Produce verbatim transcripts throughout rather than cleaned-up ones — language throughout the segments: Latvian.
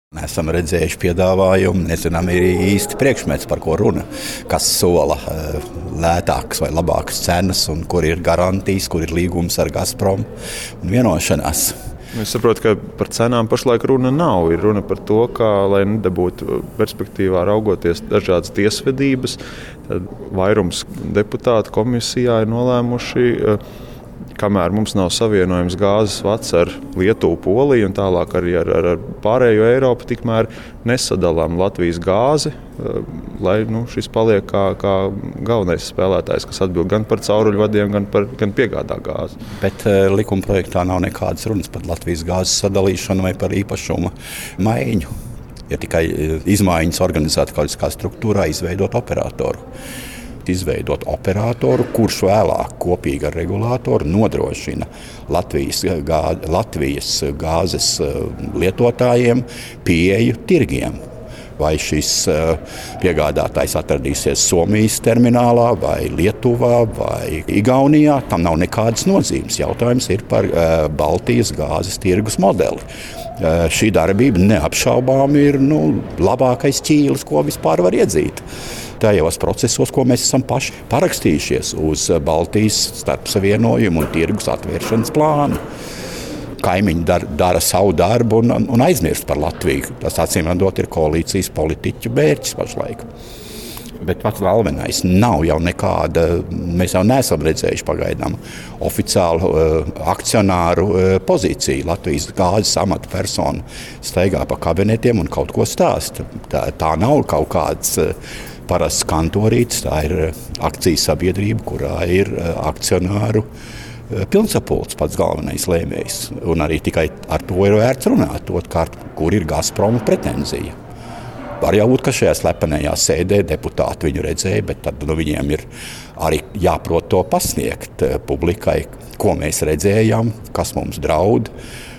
Esam redzējuši piedāvājumu, nezinām arī īsti priekšmets, par ko runa, kas sola lētākas vai labākas cenas un kur ir garantijas, kur ir līgums ar Gazprom un vienošanās. Es saprotu, ka par cenām pašlaik runa nav. Ir runa par to, kā, lai nedabūtu perspektīvā raugoties dažādas tiesvedības, tad vairums deputātu komisijā ir nolēmuši, kamēr mums nav savienojums gāzes vads ar Lietuvu, Poliju un tālāk arī ar, ar, ar pārējo Eiropu, tikmēr nesadalām Latvijas gāzi, lai nu, šis paliek kā, kā galvenais spēlētājs, kas atbild gan par cauruļvadiem, gan, par, gan piegādā gāzi. Bet uh, likuma projektā nav nekādas runas par Latvijas gāzes sadalīšanu vai par īpašuma maiņu. Ja tikai izmaiņas organizēt kaut kā struktūrā, izveidot operatoru. Izveidot operatoru, kurš vēlāk kopīgi ar regulātoru nodrošina Latvijas, gā, Latvijas gāzes lietotājiem pieeju tirgiem. Vai šis piegādātājs atradīsies Somijas terminālā, vai Lietuvā, vai Igaunijā, tam nav nekādas nozīmes. Jautājums ir par Baltijas gāzes tirgus modeli. Šī darbība neapšaubām ir nu, labākais ķīlis, ko vispār var iedzīt. Tajos procesos, ko mēs esam paši parakstījušies uz Baltijas starpsavienojumu un tirgus atvēršanas plānu. Kaimiņi dara, dara savu darbu un, un aizmirst par Latviju. Tas acīm redzot ir koalīcijas politiķu mērķis pašlaik. Bet pats galvenais nav jau nekāda, mēs jau neesam redzējuši pagaidām oficiālu uh, akcionāru uh, pozīciju. Latvijas gāzes amatpersona staigā pa kabinetiem un kaut ko stāsta. Tā, tā nav kaut kāds uh, parasts kantorītis, tā ir akcijas sabiedrība, kurā ir akcionāru pilnsapulcs pats galvenais lēmējs. Un arī tikai ar to ir vērts runāt, otkārt, kur ir Gazproma pretenzija. Var jau būt, ka šajā slepenajā sēdē deputāti viņu redzēja, bet tad nu, viņiem ir arī jāprot to pasniegt publikai, ko mēs redzējām, kas mums draud.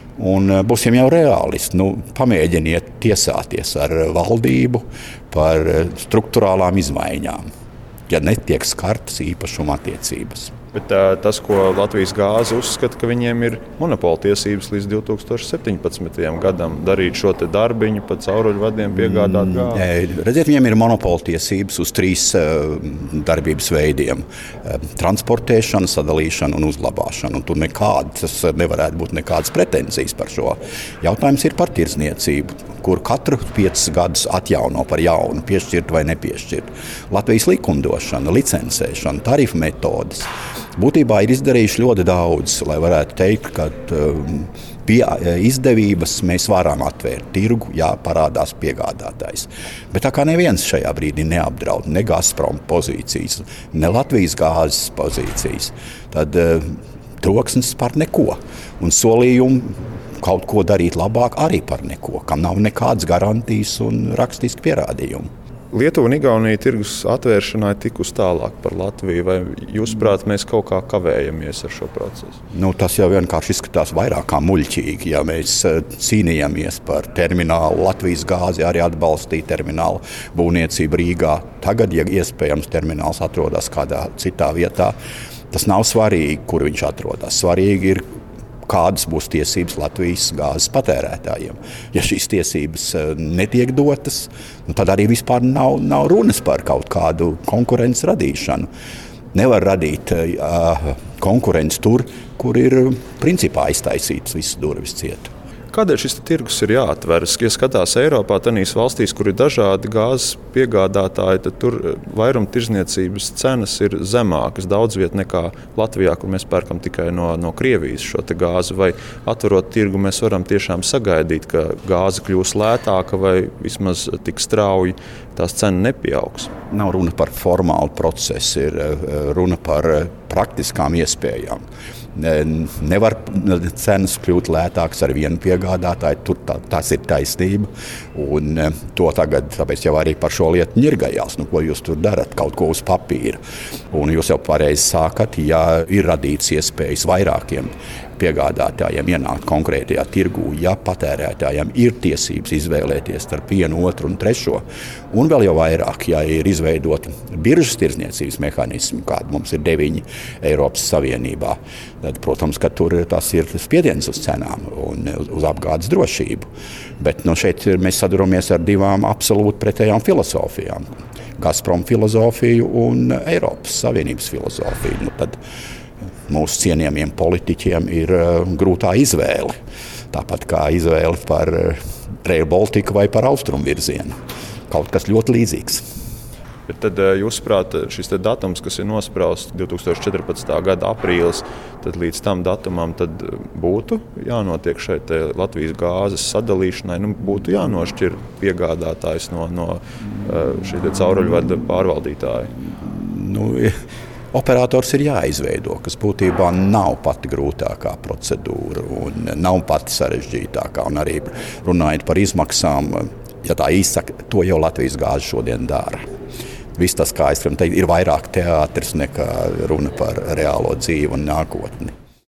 Un būsim jau reālisti. Nu, pamēģiniet tiesāties ar valdību par struktūrālām izmaiņām, ja netiek skartas īpašuma attiecības. Bet tā, tas, ko Latvijas gāze uzskata, ka viņiem ir monopola tiesības līdz divi tūkstoši septiņpadsmitajam gadam darīt šo te darbiņu pa cauruļvadiem piegādāt gāzi. Mm, redziet, viņiem ir monopola tiesības uz trīs uh, darbības veidiem. Uh, transportēšana, sadalīšana un uzglabāšana. Un tur nekādas nevarētu būt nekādas pretenzijas par šo. Jautājums ir par tirdzniecību, kur katru piecus gadus atjauno par jaunu, piešķirt vai nepiešķirt. Latvijas likumdošana, licencēšana, tarifu metodes. Būtībā ir izdarījuši ļoti daudz, lai varētu teikt, ka um, pie izdevības mēs varam atvērt tirgu, ja parādās piegādātājs. Bet tā kā neviens šajā brīdī neapdraud ne Gazprom pozīcijas, ne Latvijas gāzes pozīcijas, tad uh, troksnis par neko. Un solījumi kaut ko darīt labāk arī par neko, kam nav nekādas garantijas un rakstiski pierādījumi. Lietuva un Igaunija tirgus atvēršanai tikus tālāk par Latviju, vai jūsuprāt, mēs kaut kā kavējamies ar šo procesu? Nu, tas jau vienkārši izskatās vairāk kā muļķīgi, ja mēs cīnījāmies par terminālu. Latvijas gāzi arī atbalstīja terminālu būvniecību Rīgā. Tagad, ja iespējams termināls atrodas kādā citā vietā, tas nav svarīgi, kur viņš atrodas. Svarīgi ir, kādas būs tiesības Latvijas gāzes patērētājiem. Ja šīs tiesības netiek dotas, nu tad arī vispār nav, nav runas par kaut kādu konkurences radīšanu. Nevar radīt uh, konkurenci tur, kur ir principā aiztaisītas visas durvis ciet. Kādēļ šis tirgus ir jāatveras? Ja skatās Eiropā, tādās valstīs, kur ir dažādi gāzes piegādātāji, tad tur vairuma tirdzniecības cenas ir zemākas daudz viet nekā Latvijā, kur mēs pērkam tikai no, no Krievijas šo te gāzi. Vai atverot tirgu mēs varam tiešām sagaidīt, ka gāze kļūs lētāka vai vismaz tik strauji tās cena nepieaugs? Nav runa par formālu procesu, ir runa par praktiskām iespējām. Nevar cenas kļūt lētākas ar vienu piegādātāju, tur tā, tas ir taisnība. Un to tagad, tāpēc jau arī par šo lietu ņirgājās, nu, ko jūs tur darat, kaut ko uz papīra. Un jūs jau pareizi sākat, ja ir radīts iespējas vairākiem piegādātājiem ienākt konkrētajā tirgū, ja patērētājiem ir tiesības izvēlēties starp vienu, otru un trešo. Un vēl jau vairāk, ja ir izveidoti biržas tirdzniecības mehānismi, kādi mums ir deviņi Eiropas Savienībā, tad, protams, ka tur tas ir spiediens uz cenām un uz apgādes drošību. Bet nu, šeit mēs saduramies ar divām absolūti pretējām filozofijām. Gazprom filozofiju un Eiropas Savienības filozofiju. Nu, tad mūsu cienījamiem politiķiem ir uh, grūtā izvēle. Tāpat kā izvēle par uh, Rail Baltiku vai par austrumu virzienu. Kaut kas ļoti līdzīgs. Bet tad, jūsuprāt, šis datums, kas ir nosprausts divi tūkstoši četrpadsmitā gada aprīlis, tad līdz tam datumam tad būtu jānotiek šeit Latvijas gāzes sadalīšanai, nu, būtu jānošķir piegādātājs no, no šī cauruļvada pārvaldītāja? Nu, operators ir jāizveido, kas būtībā nav pati grūtākā procedūra un nav pati sarežģītākā. Un arī runājot par izmaksām, ja tā īsaka, to jau Latvijas gāze šodien dara. Viss tas, kā es varu teikt, ir vairāk teātris nekā runa par reālo dzīvi un nākotni.